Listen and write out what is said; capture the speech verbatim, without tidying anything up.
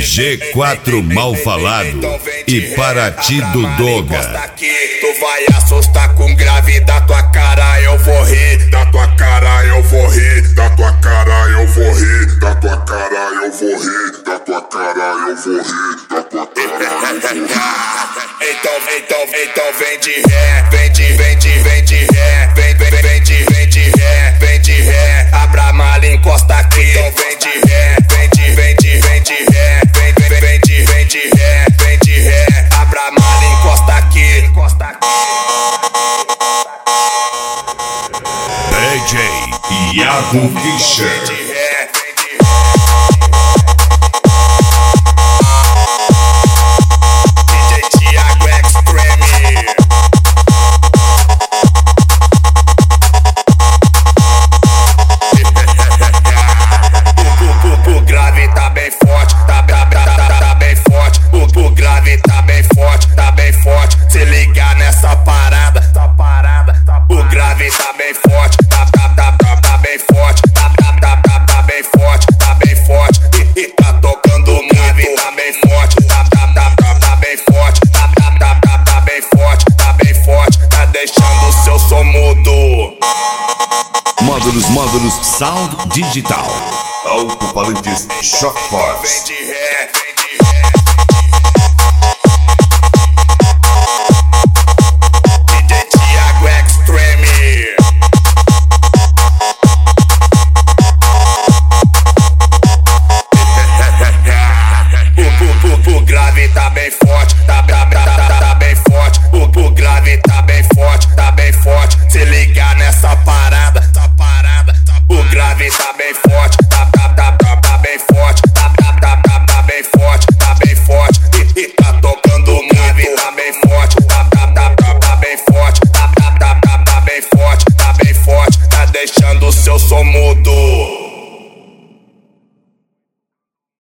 G quatro mal falado e Paraty do Doga. Tu vai assustar com grave, da tua cara eu vou rir, da tua cara eu vou rir, da tua cara eu vou rir, da tua cara eu vou rir, da tua cara eu vou rir, da tua cara eu vou rir. Então, então, então vem de ré, vem de, vem de, vem de ré, vem, vem, vem de, vem de ré, vem de ré, abra a mala e encosta aqui. Então vem de ré, vem de, vem de, vem de ré, vem, vem, vem de, vem de ré, vem de ré, abra a mala e encosta aqui, encosta aqui. D J Iago Fischer. Se ligar nessa parada, tá parada, tá o grave tá bem forte, tá, tá, tá, tá, tá bem forte, tá, tá, tá, tá, tá bem forte, tá bem forte, e, e tá tocando o grave, tá bem forte, tá, tá, tá, tá, tá bem forte, tá, tá, tá, tá, tá bem forte, tá bem forte, tá deixando o seu som mudo. Módulos, módulos, sound digital, alto-falantes, Shock Force. Vem de ré, vem de ré. O grave tá bem forte, tá, tá, tá, tá, tá bem forte. O, o grave tá bem forte, tá bem forte. Se ligar nessa parada, tá parada. Tá, o grave tá bem forte, tá, tá, tá, tá, tá bem forte. Tá, tá, tá, tá, tá bem forte, tá bem forte. E, e tá tocando o grave, tá bem forte. Tá, tá, tá, tá, tá bem forte. Tá, tá, tá, tá, tá bem forte, tá bem forte. Tá deixando o seu som mudo.